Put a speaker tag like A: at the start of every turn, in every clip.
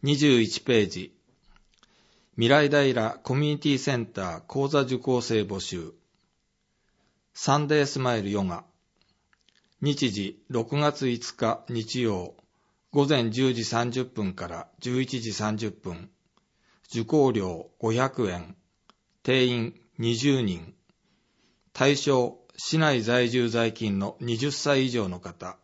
A: 21ページ。未来平コミュニティセンター講座受講生募集。サンデースマイルヨガ。日時6月5日日曜午前10時30分から11時30分。受講料500円。定員20人。対象、市内在住在勤の20歳以上の方。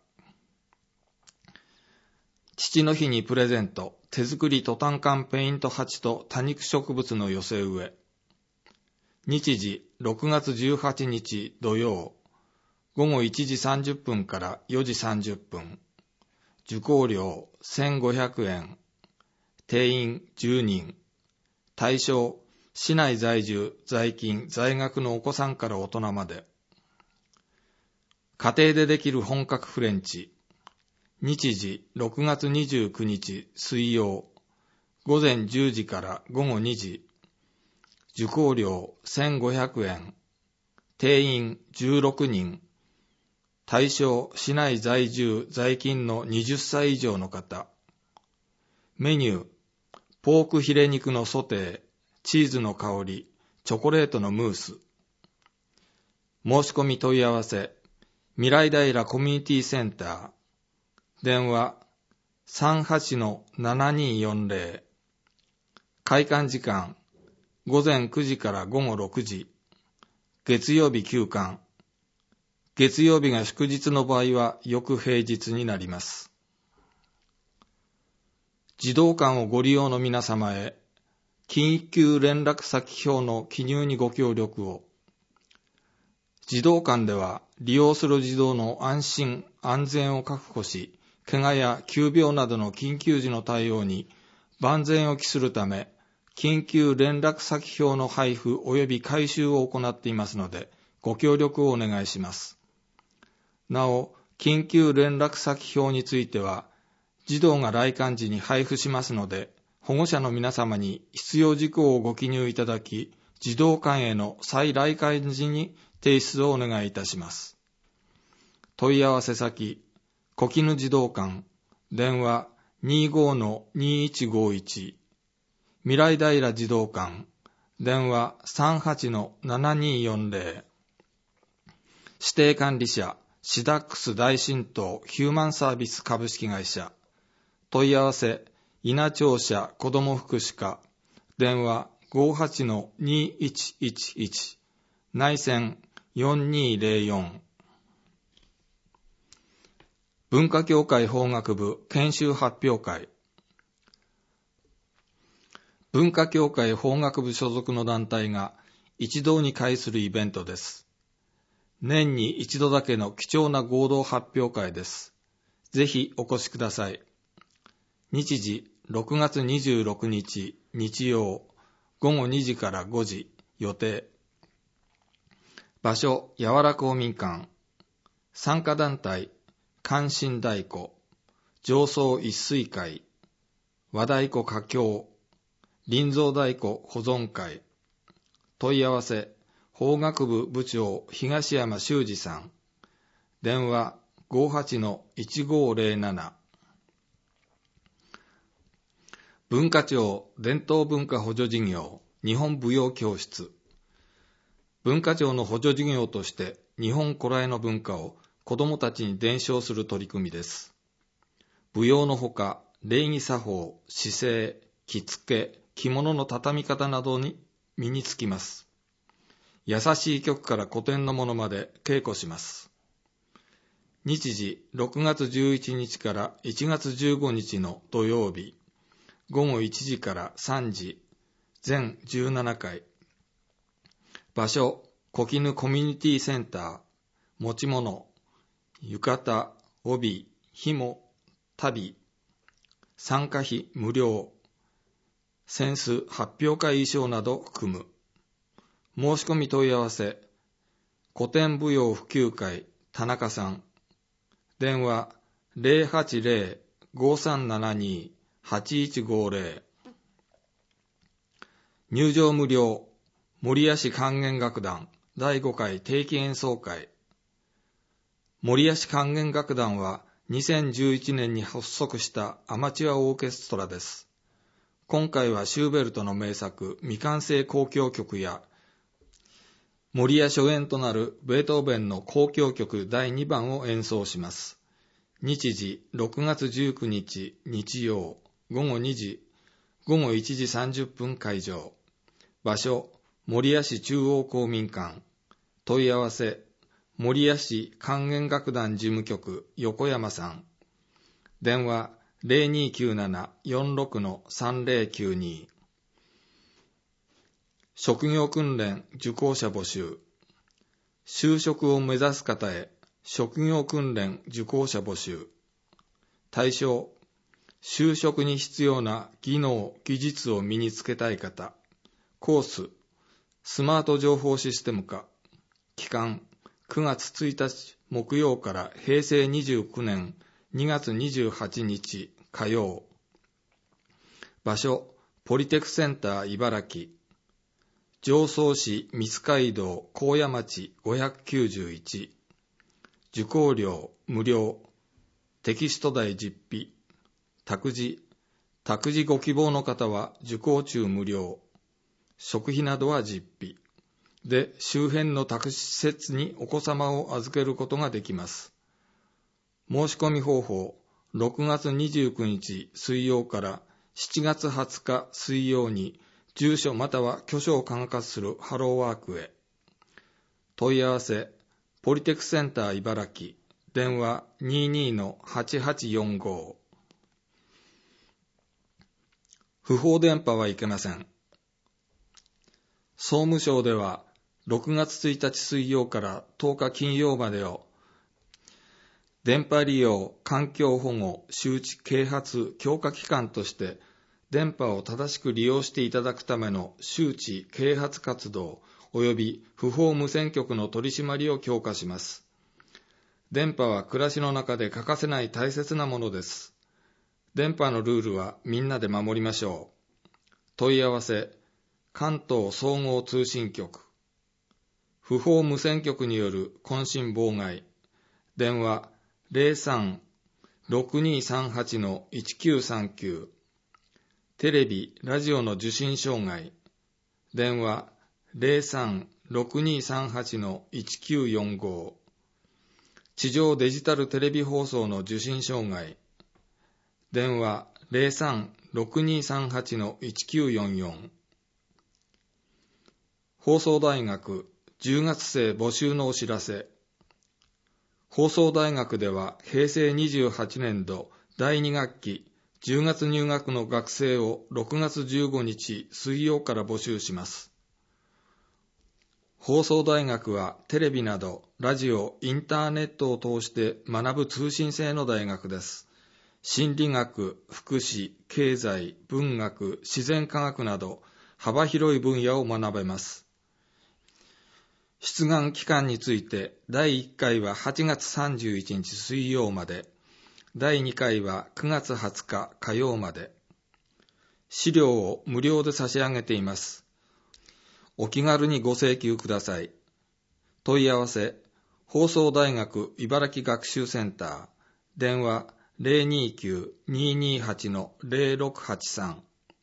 A: 父の日にプレゼント、手作りトタンカンペイント鉢と多肉植物の寄せ植え。日時6月18日土曜、午後1時30分から4時30分。受講料1500円。定員10人。対象、市内在住、在勤、在学のお子さんから大人まで。家庭でできる本格フレンチ。日時6月29日水曜、午前10時から午後2時。受講料1500円。定員16人。対象、市内在住、在勤の20歳以上の方。メニュー、ポークヒレ肉のソテー、チーズの香り、チョコレートのムース。申し込み問い合わせ、未来平コミュニティセンター。電話、38-7240。開館時間、午前9時から午後6時。月曜日休館。月曜日が祝日の場合は翌平日になります。児童館をご利用の皆様へ、緊急連絡先表の記入にご協力を。児童館では利用する児童の安心・安全を確保し、怪我や急病などの緊急時の対応に万全を期するため、緊急連絡先表の配布及び回収を行っていますので、ご協力をお願いします。なお、緊急連絡先表については、児童が来館時に配布しますので、保護者の皆様に必要事項をご記入いただき、児童館への再来館時に提出をお願いいたします。問い合わせ先、小絹児童館、電話 25-2151、未来平児童館、電話 38-7240、指定管理者、シダックス大新東ヒューマンサービス株式会社、問い合わせ、稲庁舎子ども福祉課、電話 58-2111、内線4204。文化協会法学部研修発表会。文化協会法学部所属の団体が一堂に会するイベントです。年に一度だけの貴重な合同発表会です。ぜひお越しください。日時6月26日日曜午後2時から5時予定。場所、やわら公民館。参加団体、関心太鼓、上層一水会、和太鼓佳境、林蔵太鼓保存会。問い合わせ、法学部部長東山修二さん。電話 58-1507。文化庁伝統文化補助事業日本舞踊教室。文化庁の補助事業として日本古来の文化を子どもたちに伝承する取り組みです。舞踊のほか、礼儀作法、姿勢、着付け、着物の畳み方などに身につきます。優しい曲から古典のものまで稽古します。日時6月11日から1月15日の土曜日、午後1時から3時、全17回。場所、小絹コミュニティセンター。持ち物、浴衣、帯、紐、足袋。参加費無料。扇子、発表会衣装など含む。申し込み問い合わせ、古典舞踊普及会田中さん。電話 080-5372-8150。入場無料。守谷市管弦楽団第5回定期演奏会。守谷市管弦楽団は2011年に発足したアマチュアオーケストラです。 今回はシューベルトの名作未完成交響曲や森や初演となるベートーベンの交響曲第2番を演奏します。日時6月19日日曜午後1時30分会場。場所守谷市中央公民館。問い合わせ守谷市管弦楽団事務局横山さん。電話 0297-46-3092。職業訓練受講者募集。就職を目指す方へ職業訓練受講者募集。対象就職に必要な技能・技術を身につけたい方。コーススマート情報システム科。期間9月1日木曜から平成29年2月28日火曜。場所ポリテクセンター茨城。常総市三街道高野町591。受講料無料。テキスト代実費。託児ご希望の方は受講中無料。食費などは実費。で、周辺の託児施設にお子様を預けることができます。申し込み方法、6月29日水曜から7月20日水曜に住所または居所を管轄するハローワークへ。問い合わせ、ポリテクセンター茨城、電話 22-8845。不法電波はいけません。総務省では6月1日水曜から10日金曜までを電波利用環境保護周知啓発強化期間として電波を正しく利用していただくための周知啓発活動及び不法無線局の取り締まりを強化します。電波は暮らしの中で欠かせない大切なものです。電波のルールはみんなで守りましょう。問い合わせ、関東総合通信局。不法無線局による混信妨害。電話03-6238-1939。テレビ・ラジオの受信障害。電話03-6238-1945。地上デジタルテレビ放送の受信障害。電話03-6238-1944。放送大学10月生募集のお知らせ。放送大学では平成28年度第2学期10月入学の学生を6月15日水曜から募集します。放送大学はテレビなどラジオ、インターネットを通して学ぶ通信制の大学です。心理学、福祉、経済、文学、自然科学など幅広い分野を学べます。出願期間について第1回は8月31日水曜まで、第2回は9月20日火曜まで。資料を無料で差し上げています。お気軽にご請求ください。問い合わせ、放送大学茨城学習センター、電話029-228-0683。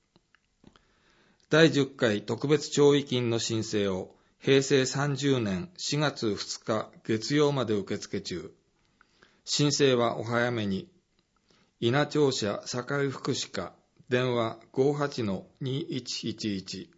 A: 第10回特別弔慰金の申請を平成30年4月2日月曜まで受付中。申請はお早めに。稲町社社会福祉課、電話 58-2111。